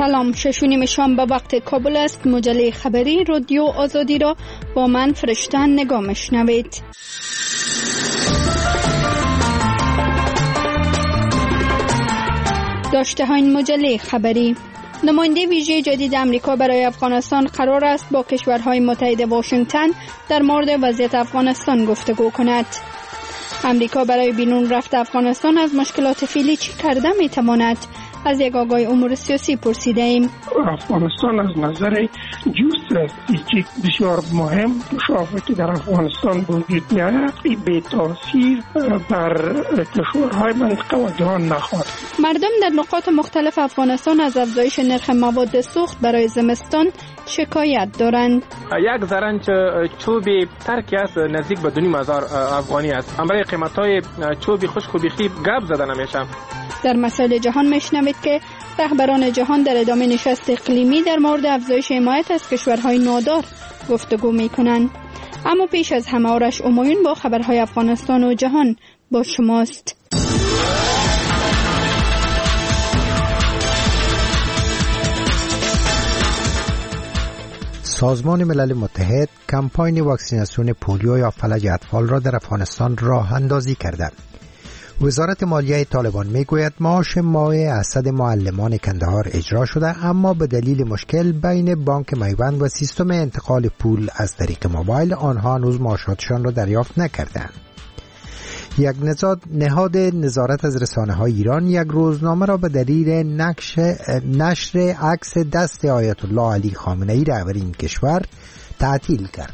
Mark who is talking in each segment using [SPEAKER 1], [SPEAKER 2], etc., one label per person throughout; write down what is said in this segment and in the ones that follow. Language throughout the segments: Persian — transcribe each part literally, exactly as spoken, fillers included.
[SPEAKER 1] سلام، شش و نیم شام به وقت کابل است. مجله خبری رادیو آزادی را با من فرشتن نگاه میشنوید. داشته ها این مجله خبری: نماینده ویژه جدید امریکا برای افغانستان قرار است با کشورهای متحد واشنگتن در مورد وضعیت افغانستان گفتگو کند. امریکا برای بیرون رفت افغانستان از مشکلات فعلی چی کرده می تواند؟ از یک آگاه امور سیاسی پرسیده ایم.
[SPEAKER 2] افغانستان از نظر جیوستراتژیک بسیار مهم، شافه که در افغانستان وجود می‌آید بی تاثیر بر کشورهای منطقه و جهان نخواهد.
[SPEAKER 1] مردم در نقاط مختلف افغانستان از افزایش نرخ مواد سوخت برای زمستان شکایت دارند.
[SPEAKER 3] یک زرنج چوبی ترکی است نزدیک به دو نیم هزار افغانی است. برای قیمت‌های چوبی خشک و بیخی گپ زده نمیشه.
[SPEAKER 1] در مسائل جهان میشنوید که رهبران جهان در ادامه نشست اقلیمی در مورد افزایش حمایت از کشورهای نادار گفتگو میکنند. اما پیش از همه آرش امایون با خبرهای افغانستان و جهان با شماست.
[SPEAKER 4] سازمان ملل متحد کمپاین واکسیناسیون پولیو یا فلج اطفال را در افغانستان راه اندازی کرده. وزارت مالیه طالبان میگوید معاش ماه اسد معلمان کندهار اجرا شده، اما به دلیل مشکل بین بانک میوند و سیستم انتقال پول از طریق موبایل آنها هنوز معاشاتشان را دریافت نکردند. یک نهاد نظارت از رسانه‌های ایران یک روزنامه را به دلیل نقش نشر عکس دست آیت الله علی خامنه‌ای رهبر این کشور تعطیل کرد.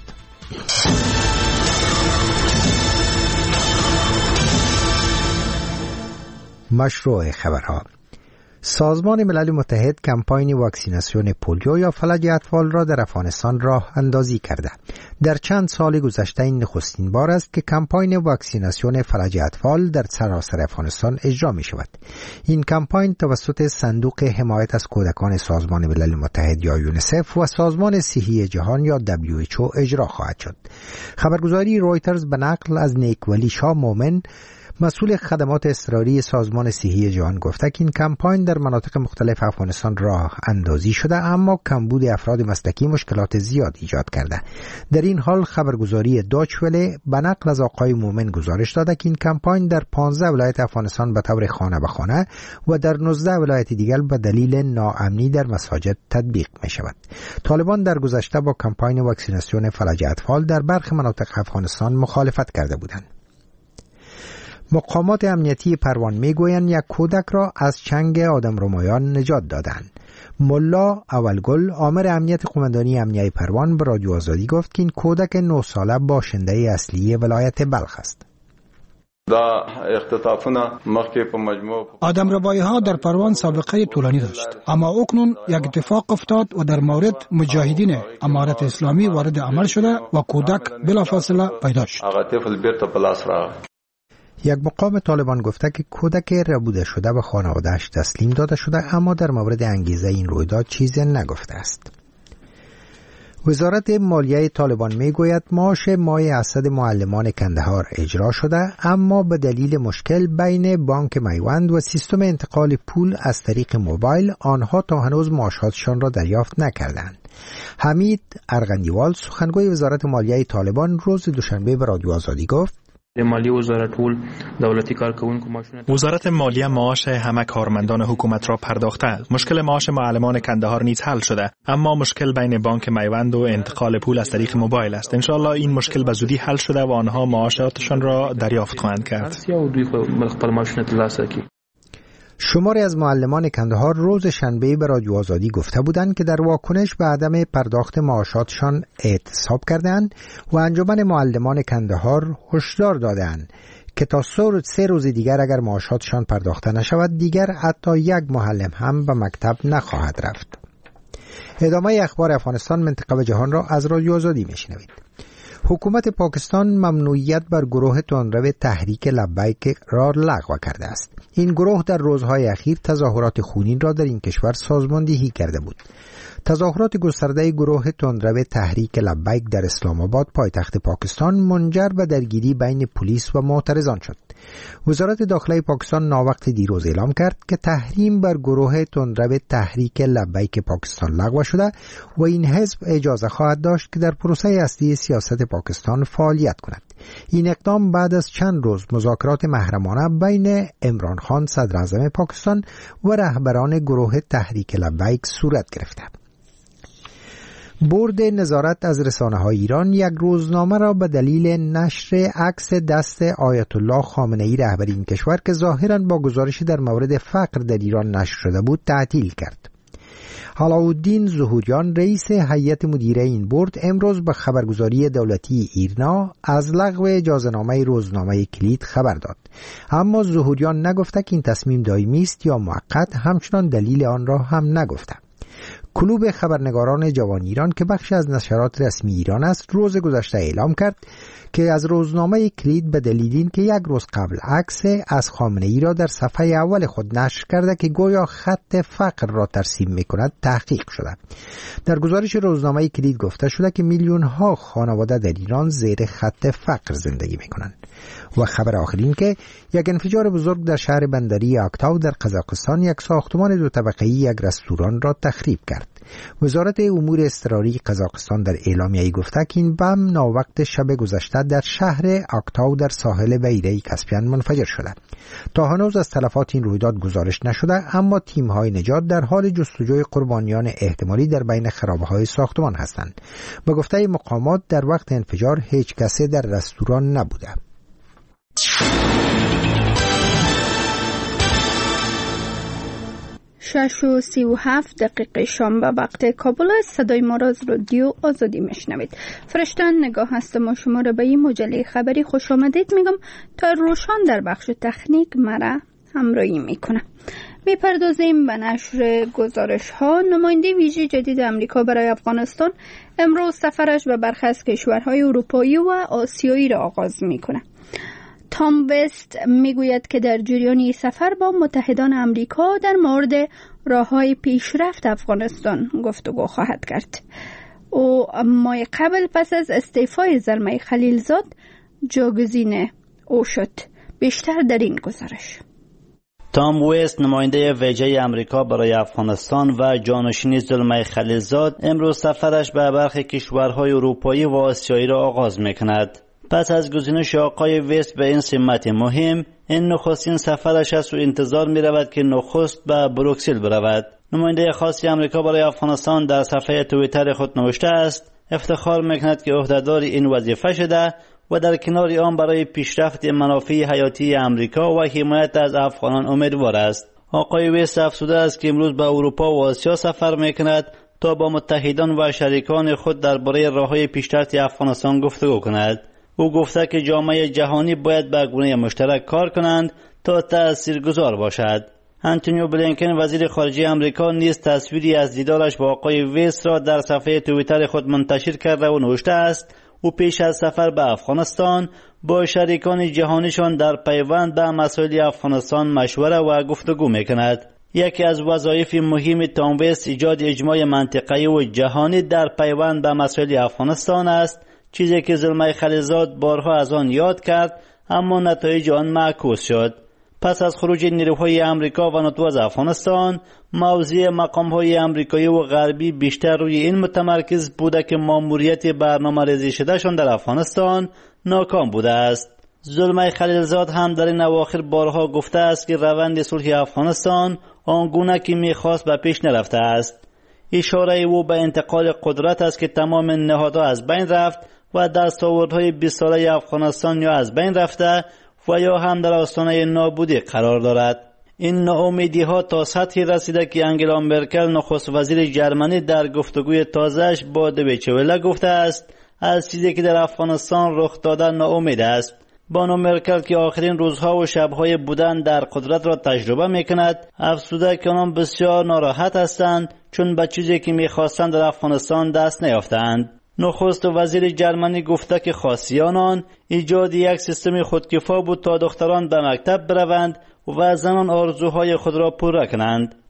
[SPEAKER 4] مشروع خبرها: سازمان ملل متحد کمپاین واکسیناسیون پولیو یا فلج اطفال را در افغانستان راه اندازی کرده. در چند سال گذشته این نخستین بار است که کمپاین واکسیناسیون فلج اطفال در سراسر افغانستان اجرا می شود. این کمپاین توسط صندوق حمایت از کودکان سازمان ملل متحد یا یونیسف و سازمان صحی جهان یا دبلیو اچ او اجرا خواهد شد. خبرگزاری رویترز به نقل از نیکولی شاه مومن، مسئول خدمات اضطراری سازمان صحی جهان، گفته که این کمپاین در مناطق مختلف افغانستان راه اندازی شده، اما کمبود افراد مسلکی مشکلات زیاد ایجاد کرده. در این حال خبرگزاری داچ وله به نقل از آقای مومن گزارش داده که این کمپاین در پانزده ولایت افغانستان به طور خانه به خانه و در نوزده ولایت دیگر به دلیل ناامنی در مساجد تطبیق می شود. طالبان در گذشته با کمپاین واکسیناسیون فلج اطفال در برخی مناطق افغانستان مخالفت کرده بودند. مقامات امنیتی پروان میگویند یک کودک را از چنگ آدمربایان نجات دادند. ملا اولگل آمر امنیت قماندانی امنیه پروان به رادیو آزادی گفت که این کودک نه ساله باشنده اصلی ولایت بلخ است.
[SPEAKER 5] آدمربایی ها در پروان سابقه طولانی داشت، اما اکنون یک اتفاق افتاد و در مورد مجاهدین امارت اسلامی وارد عمل شده و کودک بلافاصله پیدا شد.
[SPEAKER 4] یک مقام طالبان گفته که کودک ربوده شده به خانواده‌اش تسلیم داده شده، اما در مورد انگیزه این رویداد چیزی نگفته است. وزارت مالیه طالبان میگوید معاش ماه اسد معلمان کندهار اجرا شده، اما به دلیل مشکل بین بانک میوند و سیستم انتقال پول از طریق موبایل آنها تا هنوز معاشاتشان را دریافت نکردند. حمید ارغندیوال سخنگوی وزارت مالیه طالبان روز دوشنبه به رادیو آزادی گفت:
[SPEAKER 6] مالی وزارت ټول دولتی کارکوونکو معاشونه
[SPEAKER 7] وزارت مالیه معاش همه کارمندان حکومت را پرداخته. مشکل معاش معلمان کندهار نیز حل شده، اما مشکل بین بانک میوند و انتقال پول از طریق موبایل است. ان شاء الله این مشکل به زودی حل شده و آنها معاشاتشان را دریافت خواهند کرد.
[SPEAKER 4] شماری از معلمان کندهار روز شنبه به رادیو آزادی گفته بودند که در واکنش به عدم پرداخت معاشاتشان اعتصاب کردند و انجمن معلمان کندهار هشدار دادند که تا سه روز دیگر اگر معاشاتشان پرداخته نشود دیگر حتی یک معلم هم به مکتب نخواهد رفت. ادامه اخبار افغانستان، منطقه و جهان را از رادیو آزادی میشنوید. حکومت پاکستان ممنوعیت بر گروه تندرو تحریک لبیک را لغو کرده است. این گروه در روزهای اخیر تظاهرات خونین را در این کشور سازماندهی کرده بود. تظاهرات گسترده گروه تندرو تحریک لبیک در اسلام آباد پایتخت پاکستان منجر به درگیری بین پلیس و معترضان شد. وزارت داخله پاکستان ناوقت دیروز اعلام کرد که تحریم بر گروه تندرو تحریک لبیک پاکستان لغو شده و این حزب اجازه خواهد داشت که در پروسه اصلی سیاست پاکستان فعالیت کند. این اقدام بعد از چند روز مذاکرات محرمانه بین عمران خان صدر اعظم پاکستان و رهبران گروه تحریک لبیک صورت گرفته. بورد نظارت از رسانه‌های ایران یک روزنامه را به دلیل نشر عکس دست آیت الله خامنه‌ای رهبر این کشور که ظاهراً با گزارش در مورد فقر در ایران نشر شده بود تعطیل کرد. علاءالدین ظهوریان رئیس هیئت مدیره این بورد امروز به خبرگزاری دولتی ایرنا از لغو اجازه‌نامه روزنامه کلید خبر داد، اما ظهوریان نگفته که این تصمیم دائمی است یا موقت، همچنان دلیل آن را هم نگفته. کلوب خبرنگاران جوان ایران که بخشی از نشرات رسمی ایران است روز گذشته اعلام کرد که از روزنامه کلید به دلیل این که یک روز قبل عکس از خامنه‌ای را در صفحه اول خود نشر کرده که گویا خط فقر را ترسیم می‌کند تحقیق شده. در گزارش روزنامه کلید گفته شده که میلیون ها خانواده در ایران زیر خط فقر زندگی می‌کنند. و خبر آخرین که یک انفجار بزرگ در شهر بندری اکتاو در قزاقستان یک ساختمان دو طبقه‌ای یک رستوران را تخریب کرد. وزارت امور اضطراری قزاقستان در اعلامیه‌ای گفته که این بم ناوقت شب گذشته در شهر اکتاو در ساحل بحیره کاسپیان منفجر شده. تا هنوز از تلفات این رویداد گزارش نشده، اما تیم‌های نجات در حال جستجوی قربانیان احتمالی در بین خرابه‌های ساختمان هستند. به گفته مقامات در وقت انفجار هیچ کسی در رستوران نبوده.
[SPEAKER 1] شش و سی و هفت دقیقه شام به وقت کابل است. صدای ما را از رادیو آزادی میشنوید. فرشتن نگاه هست ما شما را به این مجله خبری خوش آمدید میگم تا روشان در بخش تکنیک مرا همراهی میکنه. میپردازیم به نشر گزارش ها. نماینده ویژه جدید امریکا برای افغانستان امروز سفرش به برخی از کشورهای اروپایی و آسیایی را آغاز میکنه. تام وست میگوید که در جریان سفر با متحدان امریکا در مورد راه‌های پیشرفت افغانستان گفتگو خواهد کرد. او ماه قبل پس از استعفای زلمه خلیلزاد جاگزین او شد. بیشتر در این گزارش.
[SPEAKER 8] تام وست نماینده ویژه امریکا برای افغانستان و جانشین زلمه خلیلزاد امروز سفرش به برخی کشورهای اروپایی و آسیایی را آغاز میکند. پس از گزینش آقای وست به این سمت مهم، این نخستین سفرش است و انتظار می رود که نخست به بروکسل برود. نماینده خاص امریکا برای افغانستان در صفحه توییتر خود نوشته است افتخار میکند که عهدهدار این وظیفه شده و در کنار آن برای پیشرفت منافع حیاتی امریکا و حمایت از افغانان امیدوار است. آقای وست افزوده است که امروز به اروپا و آسیا سفر میکند تا با متحدان و شریکان خود درباره راههای پیشرفت افغانستان گفتگو کند. او گفته که جامعه جهانی باید به گونه مشترک کار کنند تا تاثیرگذار باشد. آنتونیو بلینکن وزیر خارجه امریکا نیز تصویری از دیدارش با آقای وست را در صفحه توییتر خود منتشر کرده و نوشته است او پیش از سفر به افغانستان با شریکان جهانیشان در پیوند به مسائل افغانستان مشوره و گفتگو میکند. یکی از وظایف مهم تام وست ایجاد اجماع منطقه‌ای و جهانی در پیوند به مسائل افغانستان است، چیزی که زلمه خلیلزاد بارها از آن یاد کرد اما نتایج آن معکوس شد. پس از خروج نیروهای امریکا و ناتو از افغانستان، موضع مقام‌های امریکایی و غربی بیشتر روی این متمرکز بوده که ماموریت برنامه‌ریزی شدهشان در افغانستان ناکام بوده است. زلمه خلیلزاد هم در این اواخر بارها گفته است که روند صلح افغانستان آنگونه که می‌خواست به پیش نرفته است. اشاره او به انتقال قدرت است که تمام نهادها از بین رفت و دستاوردهای بیست ساله افغانستان یا از بین رفته و یا هم در آستانه نابودی قرار دارد. این ناامیدی‌ها تا سطحی رسیده که انگلا مرکل نخست وزیر جرمنی در گفتگوی تازه‌اش با دویچه وله گفته است از چیزی که در افغانستان رخ داده ناامید است. بانو مرکل که آخرین روزها و شب‌های بودن در قدرت را تجربه می‌کند، افسوده که آنان بسیار ناراحت هستند چون به چیزی که می‌خواستند در افغانستان دست نیافتند. نخست وزیر جرمنی گفته که خواستن آنان ایجاد یک سیستم خودکفا بود تا دختران به مکتب بروند و زنان آرزوهای خود را پوره کنند.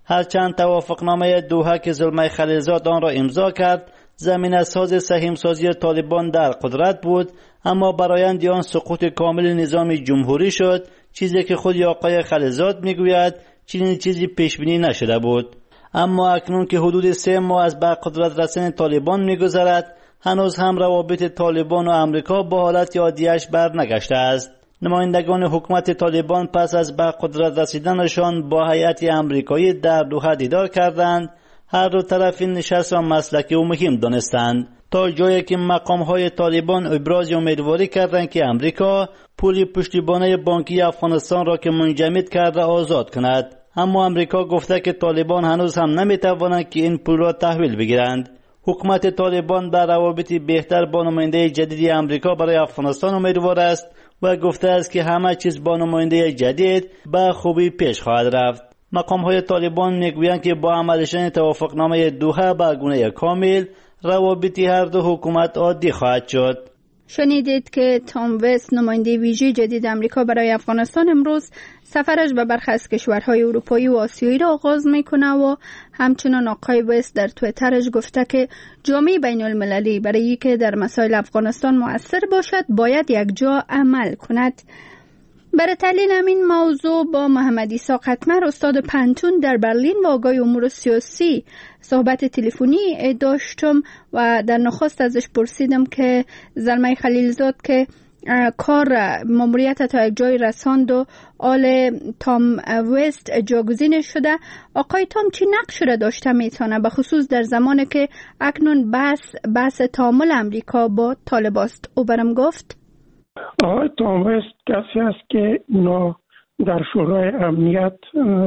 [SPEAKER 8] هرچند توافقنامه دوحه که زلمه خلیلزاد آن را امضا کرد زمینه ساز سهیم سازی طالبان در قدرت بود، اما برآیند آن سقوط کامل نظام جمهوری شد، چیزی که خود آقای خلیلزاد میگوید چنین چیزی پیش بینی نشده بود. اما اکنون که حدود سه ماه از بر قدرت رسیدن طالبان میگذرد، هنوز هم روابط طالبان و امریکا با حالت عادیش برنگشته است. نمایندگان حکومت طالبان پس از بر قدرت رسیدنشان با هیئت امریکایی در دوحه دیدار کردند. هر دو طرف این نشست را مسلکی و مهم دانستند، تا جایی که مقام‌های طالبان ابراز امیدواری کردند که امریکا پول پشتیبانی بانکی افغانستان را که منجمد کرده آزاد کند. اما امریکا گفته که طالبان هنوز هم نمی‌توانند که این پول را تحویل بگیرند. حکومت طالبان در روابط بهتر با نماینده جدید امریکا برای افغانستان امیدوار است و گفته است که همه چیز با نماینده جدید به خوبی پیش خواهد رفت. مقام‌های طالبان میگویند که با عمل شدن توافقنامه دوحه به گونه کامل روابط هر دو حکومت عادی خواهد شد.
[SPEAKER 1] شنیدید که تام وست نماینده ویژه جدید امریکا برای افغانستان امروز سفرش به برخی از کشورهای اروپایی و آسیایی را آغاز میکنه و همچنان آقای وست در توییترش گفته که جامعه بین المللی برای اینکه در مسائل افغانستان مؤثر باشد باید یک جا عمل کند. برای تحلیل همین موضوع با محمد عیسی قطمر استاد پنتون در برلین و آگاه امور سیاسی صحبت تلفنی داشتم و در نخست ازش پرسیدم که زلمه خلیلزاد که کار ماموریت تا یک جای رساند و آل تام وست جاگزین شده، آقای تام چی نقش را داشته میتونه به خصوص در زمانی که اکنون بحث بحث تعامل امریکا با طالباست؟ او برم گفت
[SPEAKER 2] آقای تام وست کسی است که اونا در شورای امنیت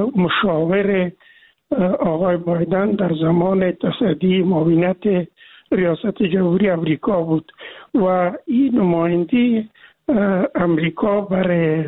[SPEAKER 2] مشاور آقای بایدن در زمان تصدی معاونت ریاست جمهوری امریکا بود و این نماینده امریکا برای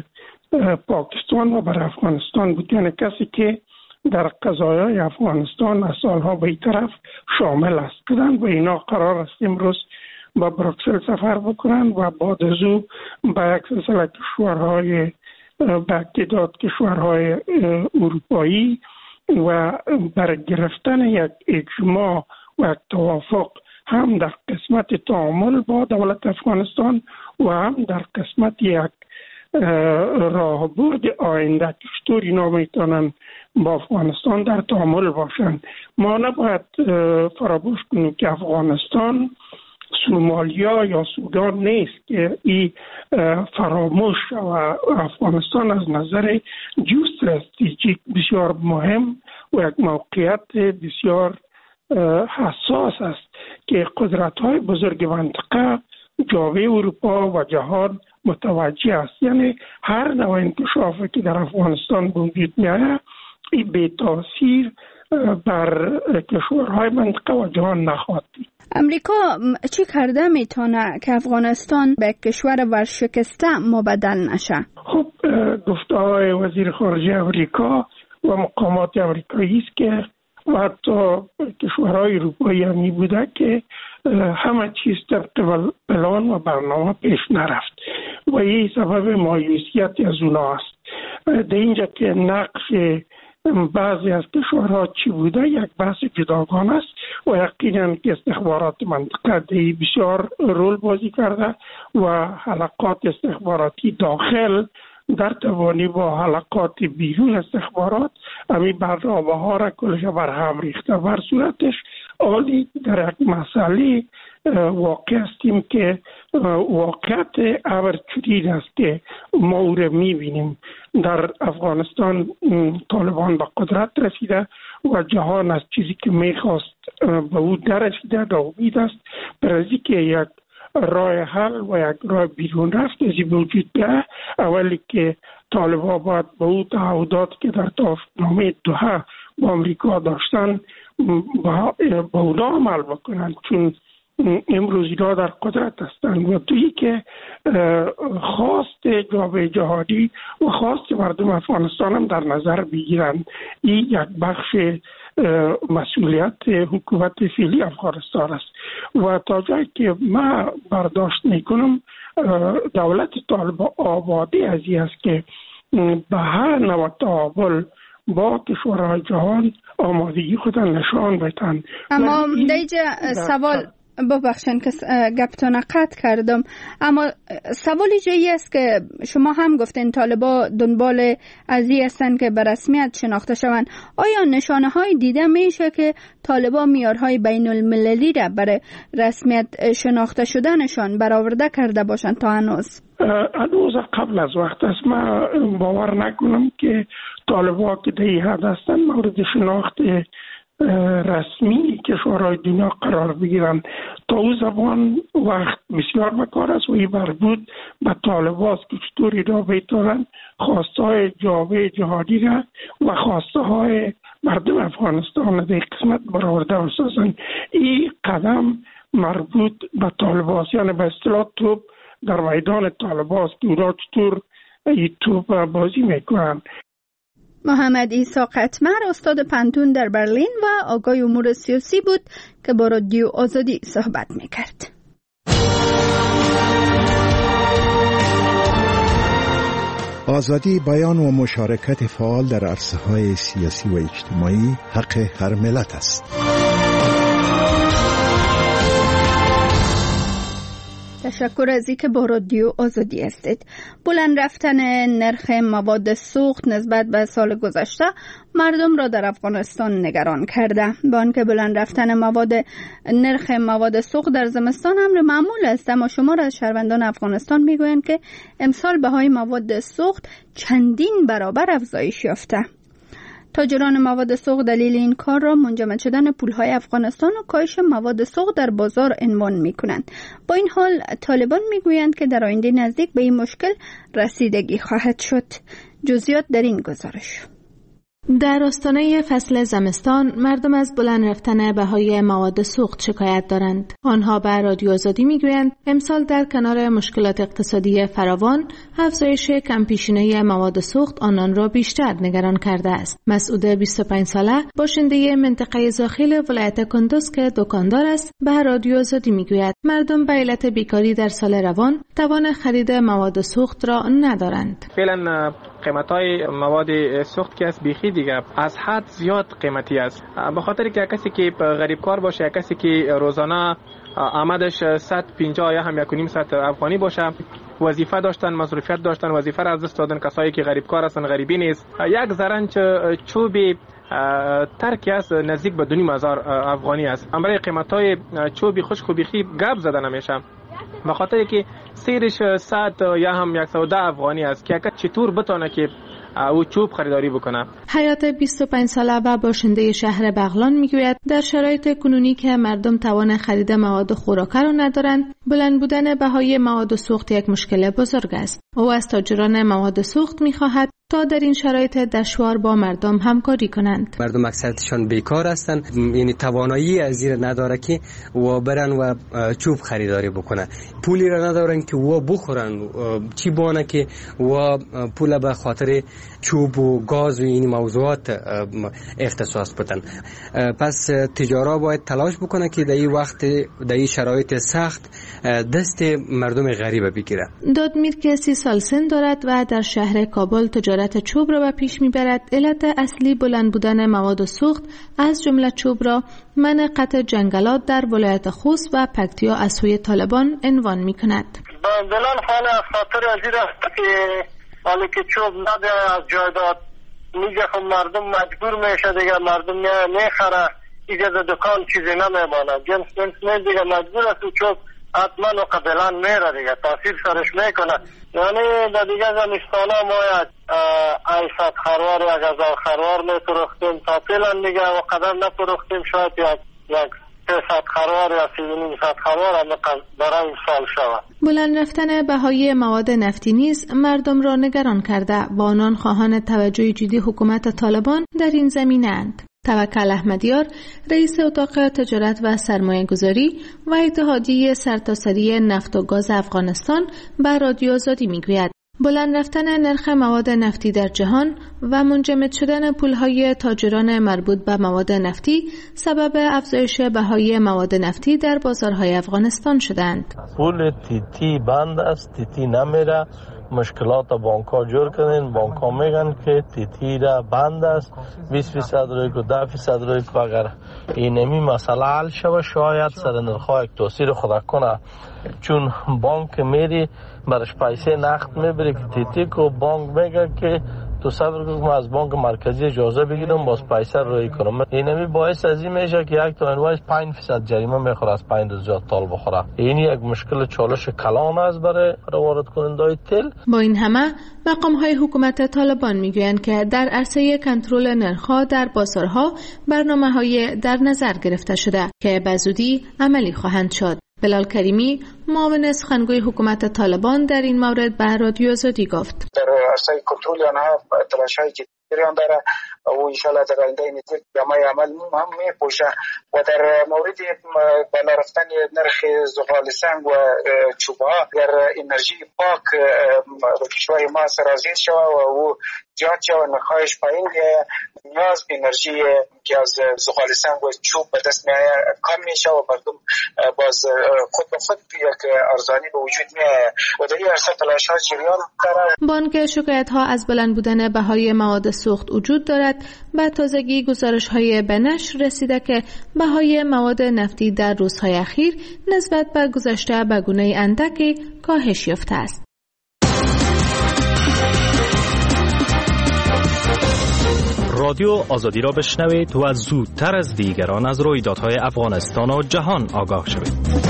[SPEAKER 2] پاکستان و برای افغانستان بود، یعنی کسی که در قضایای افغانستان از سالها به این طرف شامل است. کدن و اینا قرار است امروز با بروکسل سفر بکنن و بعد از او با یک سلسله کشورهای با اقتداد کشورهای اروپایی و برای گرفتن یک اجماع و یک توافق هم در قسمت تعامل با دولت افغانستان و هم در قسمت یک راهبرد آینده که چطور اینا میتونن با افغانستان در تعامل باشن. ما نباید فراموش کنیم که افغانستان سومالیا یا سودان نیست که این فراموش و افغانستان از نظر جیوستراتژیک بسیار مهم و یک موقعیت بسیار حساس است که قدرت‌های بزرگ منطقه جامعه اروپا و جهان متوجه است. یعنی هر نوع انکشافی که در افغانستان وجود می‌آید این بی تاثیر بر کشورهای منطقه و جهان نخواهد بود.
[SPEAKER 1] امریکا چی کرده میتونه که افغانستان به کشور ورشکسته مبدل نشه؟
[SPEAKER 2] خب گفته‌های وزیر خارجه امریکا و مقامات امریکایی است که و حتی کشورهای اروپایی هم می بوده که همه چیز طبق پلان و برنامه پیش نرفت و این سبب مایوسیت از اونا است. در اینجا که نقش بعضی از کشورها چی بوده یک بحث جداگانه است و یقینا که استخبارات منطقه دی بسیار رول بازی کرده و حلقات استخباراتی داخل در توانی با حلقات بیرون استخبارات همین برنامه ها را کلش بر هم ریخته. بر صورتش عالی در یک مسئله واقع هستیم که واقعیت امر چنین است که ما او را میبینیم. در افغانستان طالبان به قدرت رسیده و جهان از چیزی که میخواست به او دررسیده. ناامید است برای که یک راه حل و یک راه بیرون رفت از این وجود بیاید. اولی که طالبان باید به او تعهدات که در توافقنامه دوحه با امریکا داشتن با اونا عمل بکنند، چون امروز اینا در قدرت هستند. و دویی که خواست جامعه جهانی و خواست مردم افغانستان هم در نظر بگیرند. این یک بخش مسئولیت حکومت فعلی افغانستان است و تا جایی که من برداشت میکنم دولت طالب آبادی از این است که به هر نوع تعامل با کشورهای جهان آمادگی خود نشان بدن.
[SPEAKER 1] اما دیجا سوال ببخشن که گپتون قطع کردم، اما سوالی جایی است که شما هم گفتین طالبا دنبال ازی هستن که به رسمیت شناخته شوند. آیا نشانه های دیده میشه که طالبا معیارهای بین المللی را برای رسمیت شناخته شدنشان برآورده کرده باشند تا هنوز؟
[SPEAKER 2] هنوز قبل از وقت است. من باور نکنم که طالبا که در این حد هستن مورد شناخت رسمی کشورهای دنیا قرار بگیرن. تا او زمان وقت بسیار بکار است و این مربوط به طالباست که چطوری را بیتارن خواسته های جامعه جهانی را و خواسته های مردم افغانستان در قسمت برآورده بسازن. این قدم مربوط به طالباست، یعنی به اصطلاح توپ در میدان طالباست که اونا چطور این توپ بازی میکنن.
[SPEAKER 1] محمد عیسی قطمر استاد پنتون در برلین و آگاه امور سیاسی بود که با رادیو آزادی صحبت میکرد.
[SPEAKER 9] آزادی بیان و مشارکت فعال در عرصه‌های سیاسی و اجتماعی حق هر ملت است.
[SPEAKER 1] تشکر از اینکه با رادیو آزادی هستید. بلند رفتن نرخ مواد سوخت نسبت به سال گذشته مردم را در افغانستان نگران کرده. با آنکه بلند رفتن مواد نرخ مواد سوخت در زمستان امر معمول است، اما شمار از شهروندان افغانستان میگویند که امسال بهای مواد سوخت چندین برابر افزایش یافته. تاجران مواد سوخت دلیل این کار را منجمد شدن پولهای افغانستان و کاهش مواد سوخت در بازار عنوان می کنند. با این حال طالبان می گویند که در آینده نزدیک به این مشکل رسیدگی خواهد شد. جزئیات در این گزارش.
[SPEAKER 10] در آستانه فصل زمستان مردم از بلند رفتن بهای مواد سوخت شکایت دارند. آنها به رادیو آزادی میگویند امسال در کنار مشکلات اقتصادی فراوان، افزایش کمپیشینه مواد سوخت آنان را بیشتر نگران کرده است. مسعود بیست و پنج ساله باشنده منطقه زاخیل ولایت کندوز که دکاندار است به رادیو آزادی میگوید مردم به علت بیکاری در سال روان توان خرید مواد سوخت را ندارند.
[SPEAKER 3] فعلا قیمت‌های مواد سوخت که از بیخی دیگه از حد زیاد قیمتی است، به خاطر که کسی که غریب کار باشه، کسی که روزانه آمدش صد و پنجاه یا هم یک و نیم صد افغانی باشه، وظیفه داشتن، مصروفیت داشتن، وظیفه را از دست دادن. کسایی که غریب کار هستن، غریبی نیست، یک زرنج چوبی ترکی است نزدیک به دو نیم هزار افغانی است. برای قیمت‌های چوبی خشک و بیخی گپ زده نمیشه، به خاطر که سیرش صد یا هم صد و ده افغانی است که چطور بتونه که او چوب خریداری بکنه.
[SPEAKER 10] حیات بیست و پنج ساله و باشنده شهر بغلان میگوید در شرایط کنونی که مردم توان خرید مواد خوراکی را ندارند، بلند بودن بهای مواد سوخت یک مشکل بزرگ است. او از تاجران مواد سوخت میخواهد تا در این شرایط دشوار با مردم همکاری کنند.
[SPEAKER 11] مردم اکثرتشان بیکار هستند، یعنی توانایی از این نداره که و برن و چوب خریداری بکنن، پولی را ندارن که و بخورن، چی بانه که و پول به خاطر چوب و گاز و این موضوعات اختصاص بدن. پس تجارا باید تلاش بکنه که در این وقت در این شرایط سخت دست مردم غریب بگیره.
[SPEAKER 10] دادمیر که سی سال سن دارد و در شهر کابل تجارت چوب را به پیش میبرد. علت اصلی بلند بودن مواد سوخت از جمله چوب را منع قطع جنگلات در ولایت خوست و پکتیا از سوی طالبان عنوان میکند.
[SPEAKER 12] دلال حال از خاطر ازیر است که حالی که چوب نده از جایداد میگه خب مردم مجبور میشه دیگه، مردم میخره دیگه دکان چیزی نمیبانه، جنس جنس می دیگه مجبور است چوب حتما و قبلان میره دیگه، تاثیر سرش میکنه. یعنی در دیگه زمستانه ما یک ایصد خروار یک هزار خروار میپرختیم، تا فعلا دیگه و قدر نپرختیم، شاید یک یک سیصد خروار یا سی و نیم صد خروار هم برای این سال شود.
[SPEAKER 10] بلند رفتن بهای مواد نفتی نیز مردم را نگران کرده و آنان خواهان توجه جدی حکومت طالبان در این زمینه اند. توکل احمدیار رئیس اتاق تجارت و سرمایه گذاری و اتحادیه سرتاسری نفت و گاز افغانستان به رادیو آزادی میگوید بلند رفتن نرخ مواد نفتی در جهان و منجمد شدن پولهای تاجران مربوط به مواد نفتی سبب افزایش بهای مواد نفتی در بازارهای افغانستان شدند.
[SPEAKER 13] پول تیتی بند است، تیتی نمیره، مشکلات بانک ها جور کردن. بانک ها میگن که تیتی را بند است، بیست فیصد روی که ده فیصد روی که اگر اینمی مسئله حل شود شاید سر نرخ یک تاثیر خود کنه، چون بانک میری برش پیسه نقد میبری که تیتی کو بانک میگه که تو صبر کن ما از بانک مرکزی اجازه بگیرم باز پیسه روی کنم. اینمی باعث از این میشه که یک تا انوایز پنج فیصد جریمه میخوره از پنج روز زیاد تال بخوره. این یک مشکل چالش کلان است برای وارد کنندگان تیل.
[SPEAKER 10] با این همه مقام های حکومت طالبان میگویند که در عرصه کنترل نرخ‌ها در بازارها برنامه‌های در نظر گرفته شده که به زودی عملی خواهند شد. بلال کریمی معاون سخنگوی حکومت طالبان در این مورد به رادیو آزادی گفت
[SPEAKER 14] در عرصه کنترل آنها تلاش‌های جدی داره و انشالله در آینده این جامعه عمل هم میپوشه و در مورد بالا رفتن نرخ زغال سنگ و چوبه اگر انرژی پاک و کشور ما سرازیر شود و او زیاد شود نرخ‌هایش پایین نیاز انرژی که از زغال سنگ و چوب به دست میآید کم میشه و مردم باز خود به خود یک ارزانی به وجود میآید و در این عرصه تلاش‌ها جریان داره.
[SPEAKER 10] بانک شکایت‌ها از بلند بودن بهای مواد سوخت وجود دارد. به تازگی گزارش‌های به نشر رسیده که بهای مواد نفتی در روزهای اخیر نسبت به گذشته به گونه اندکی کاهش یافته است.
[SPEAKER 15] رادیو آزادی را بشنوید و زودتر از دیگران از رویدادهای افغانستان و جهان آگاه شوید.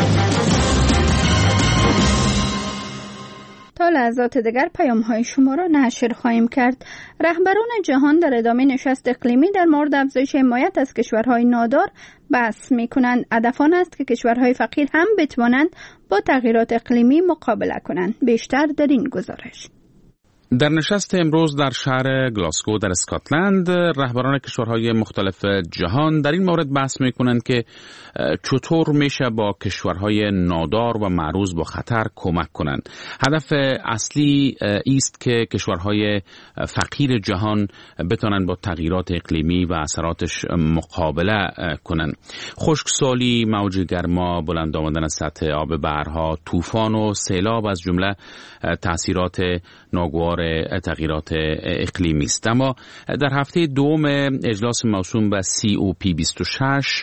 [SPEAKER 1] تا لحظات دیگر پیام‌های شما را نشر خواهیم کرد. رهبران جهان در ادامه نشست اقلیمی در مورد افزایش حمایت از کشورهای نادار بحث می‌کنند. هدف آن است که کشورهای فقیر هم بتوانند با تغییرات اقلیمی مقابله کنند. بیشتر در این گزارش.
[SPEAKER 16] در نشست امروز در شهر گلاسگو در اسکاتلند رهبران کشورهای مختلف جهان در این مورد بحث می‌کنند که چطور میشه با کشورهای نادار و معروض با خطر کمک کنند. هدف اصلی است که کشورهای فقیر جهان بتونن با تغییرات اقلیمی و اثراتش مقابله کنند. خشکسالی، موج گرما، بلند آمدن سطح آب بحرها، طوفان و سیلاب از جمله تأثیرات ناگوار تغییرات اقلیمی است. اما در هفته دوم اجلاس موسوم به سی او پی بیست و شش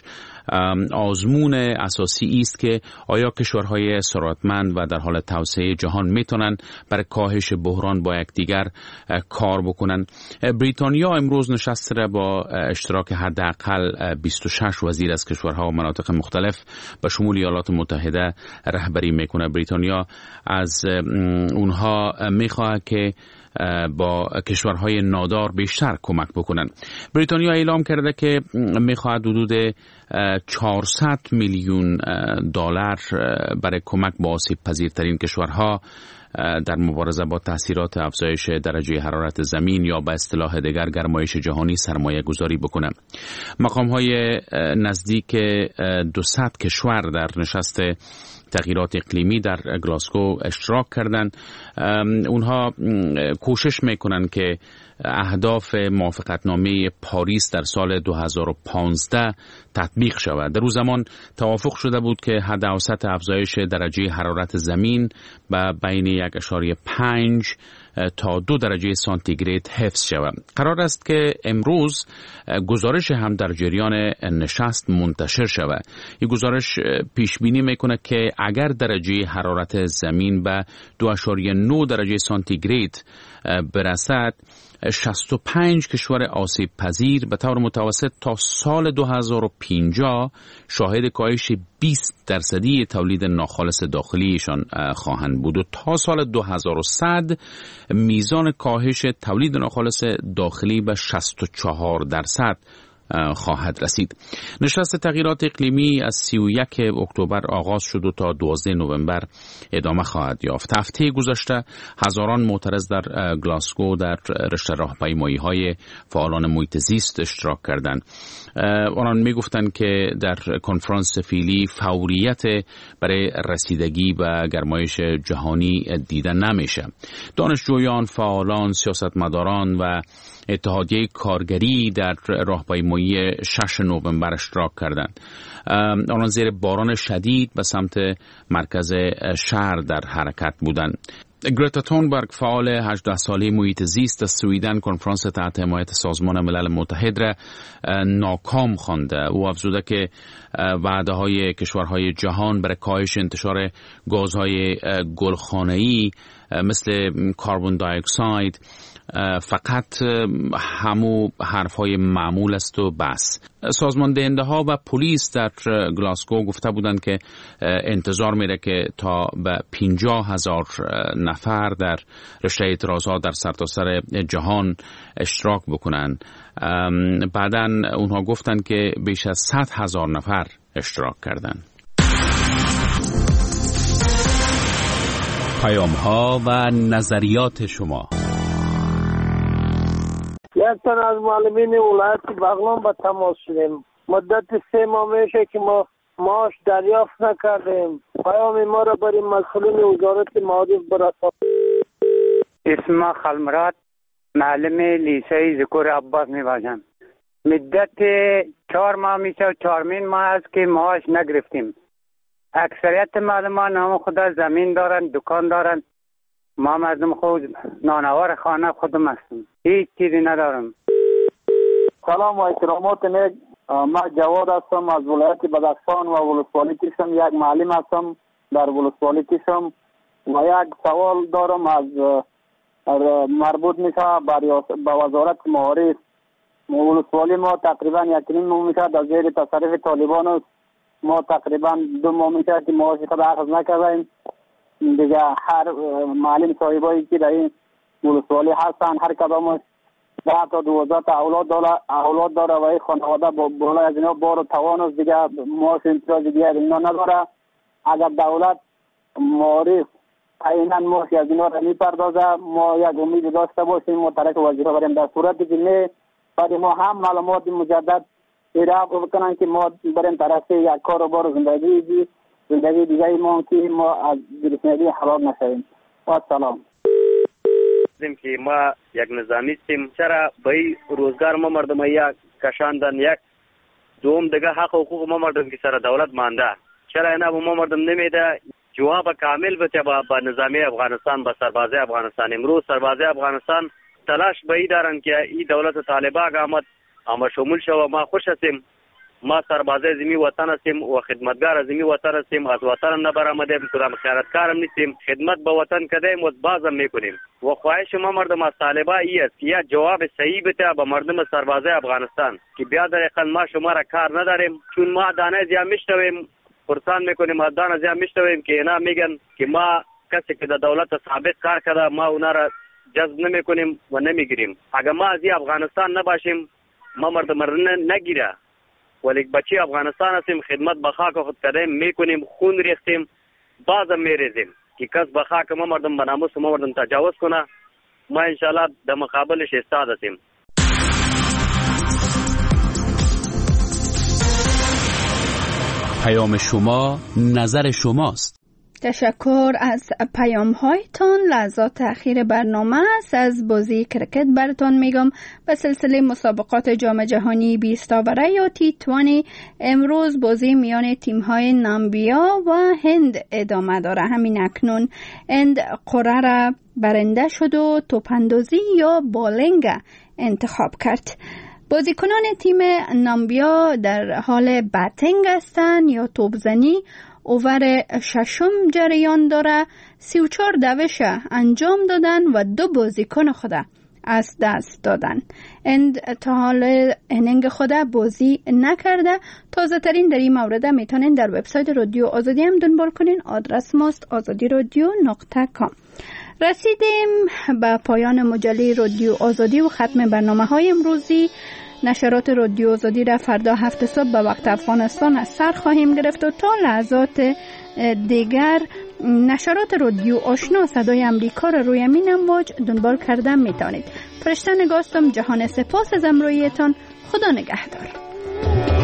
[SPEAKER 16] آزمون اساسی است که آیا کشورهای ثروتمند و در حال توسعه جهان میتونن برای کاهش بحران با یکدیگر کار بکنن. بریتانیا امروز نشست را با اشتراک حداقل بیست و شش وزیر از کشورها و مناطق مختلف به شمول ایالات متحده رهبری میکنه. بریتانیا از اونها میخواد که با کشورهای نادار بیشتر کمک بکنن. بریتانیا اعلام کرده که میخواهد حدود چهارصد میلیون دلار برای کمک با آسیب پذیرترین کشورها در مبارزه با تاثیرات افزایش درجه حرارت زمین یا به اصطلاح دیگر گرمایش جهانی سرمایه گذاری بکنه. مقام های نزدیک دویست کشور در نشست تغییرات اقلیمی در گلاسگو اشتراک کردند. اونها کوشش میکنن که اهداف موافقتنامه پاریس در سال دو هزار و پانزده تطبیق شود. در اون زمان توافق شده بود که حد اوسط افزایش درجه حرارت زمین به بین یک ممیز پنج تا دو درجه سانتیگراد حفظ شود. قرار است که امروز گزارش هم در جریان نشست منتشر شود. این گزارش پیش بینی میکنه که اگر درجه حرارت زمین به دو ممیز نه درجه سانتیگراد برسد، شصت و پنج کشور آسیب پذیر به طور متوسط تا سال دو هزار و پنجاه شاهد کاهش بیست درصدی تولید ناخالص داخلیشان خواهند بود و تا سال دو هزار و صد میزان کاهش تولید ناخالص داخلی به شصت و چهار درصد خواهد رسید. نشست تغییرات اقلیمی از سی و یک اکتبر آغاز شد و تا دوازده نوامبر ادامه خواهد یافت. هفته گذشته هزاران معترض در گلاسگو در رشته راهپیمایی‌های فعالان محیط زیست اشتراک کردند. آنان میگفتند که در کنفرانس فعلی فوریت برای رسیدگی به گرمایش جهانی دیده نمیشه. دانشجویان، فعالان، سیاستمداران و اتحادیه کارگری در راهپیمایی شش نوامبر اشتراک کردند. آنان زیر باران شدید به سمت مرکز شهر در حرکت بودند. گرتا تونبرگ فعال هجده ساله محیط زیست از سویدن کنفرانس تحت حمایت سازمان ملل متحد را ناکام خوانده. او افزوده که وعده‌های کشورهای جهان برای کاهش انتشار گازهای گلخانه‌ای مثل کربن دی اکساید فقط همو حرفهای معمول است و بس. سازمان دهنده ها و پلیس در گلاسگو گفته بودند که انتظار میره که تا به پنجاه هزار نفر در رشته اعتراضات در سرتاسر جهان اشتراک بکنن. بعداً اونها گفتند که بیش از صد هزار نفر اشتراک کردند.
[SPEAKER 17] پیام ها و نظریات شما.
[SPEAKER 12] یک تن از معلمین ولایت بغلان با تماس شدیم. مدت سه ماه میشه که ما معاش دریافت نکردیم. پیام ما را برای مسئولین وزارت معارف برسانید.
[SPEAKER 18] اسم خلمرات معلم لیسه ذکر عباس میباشم. مدت چهار ماه میشه و چهارمین ماه است که معاش نگرفتیم. اکثریت معلمان هم خدا زمین دارن، دکان دارن. ما مردم خود نانوار خانه خودم هستم، هیچ چیزی ندارم.
[SPEAKER 19] سلام و اکرامات نیک. ما جواد هستم از ولایت بدخشان و ولسوالی کشم. یک معلم هستم در ولسوالی کشم و یک سوال دارم از مربوط میشه به وزارت معارف. ولسوالی ما تقریبا یک نیم ماه میشه در زیر تصرف طالبان است. ما تقریبا دو ماه میشه که معاش خود اخذ نکردیم. دیگه هر معلم صاحبایی که در این ولسوالی هستن هر کدامش ده تا دوازده تا اولاد داره اولاد داره و این خانواده بالای از اینا بار و توان است. دیگه معاش امتیاز دیگه اینا نداره. اگر دولت معارف عینا معاش از اینا را میپردازه ما یک امید داشته باشیم و طرف وزیرا بریم. در صورتی که نه بعد ما هم معلومات مجدد ارائه بکنن که ما بریم طرف یک کار و بار زندگی زندگی دیگه ما که ما از گرسنگی حلال نشویم. و سلام.
[SPEAKER 20] زم که ما یک نظامی هستیم، چرا به روزگار ما مردم یک کشاندن یک دوم دیگه حق و حقوق ما مردم که سر دولت مانده، چرا اینا ما مردم نمیده جواب کامل بده با نظامی افغانستان با سربازی افغانستان. امروز سربازی افغانستان تلاش به ای دارن که این دولت طالبان آمد اما شمول شو. ما خوش هستیم، ما سربازای زمین وطن هستیم و خدمتگار زمین وطن هستیم. از وطن هم نبرآمدیم، کدام خیانتکار هم نیستیم. خدمت به وطن کردیم و بازم میکنیم. و خواهش ما مردم از طالبان ای است که یا جواب صحیح بده به مردم سربازای افغانستان که بیا در اقل ما شما را کار نداریم، چون ما دانه زیاد میشنویم پرسان میکنیم از دانه زیاد میشنویم که اینا میگن که ما کسی که در دولت ثابت کار کرده ما اونا را جذب نمیکنیم و نمیگیریم. اگر ما از افغانستان نباشیم ما مردم نگیره، ولی بچه افغانستان هستیم، خدمت به خاک خود کردیم میکنیم، خون ریختیم، بازم میریزیم که کس به خاک ما مردم به ناموس ما مردم تجاوز کنه. ما انشاءالله در مقابلش ایستاد هستیم.
[SPEAKER 17] پیام شما نظر شماست.
[SPEAKER 1] تشکر از پیام هایتان. لحظات اخیر برنامه است. از بازی کرکت براتون میگم. به سلسله مسابقات جام جهانی بیست آوره یا تی توانی امروز بازی میان تیم های نامبیا و هند ادامه داره. همین اکنون هند قره را برنده شد و توپندازی یا بالینگ انتخاب کرد. بازیکنان تیم نامبیا در حال باتینگ هستند یا توپزنی. اوور ششم جریان داره. سی و چهار دوش انجام دادن و دو بازیکن خود از دست دادن. اند تا حال اننگ خود بازی نکرده. تازه ترین در این مورد میتونین در وبسایت رادیو آزادی هم دنبال کنین. آدرس ماست آزادی رادیو نقطه کام. رسیدیم به پایان مجله رادیو آزادی و ختم برنامه های امروزی. نشرات رادیو آزادی را فردا هفت صبح به وقت افغانستان از سر خواهیم گرفت و تا لحظات دیگر نشرات رادیو آشنا صدای امریکا را روی مین امواج دنبال کردن میتونید. فرشته نگاستم. جهان سپاس از امرویتان. خدا نگهدار.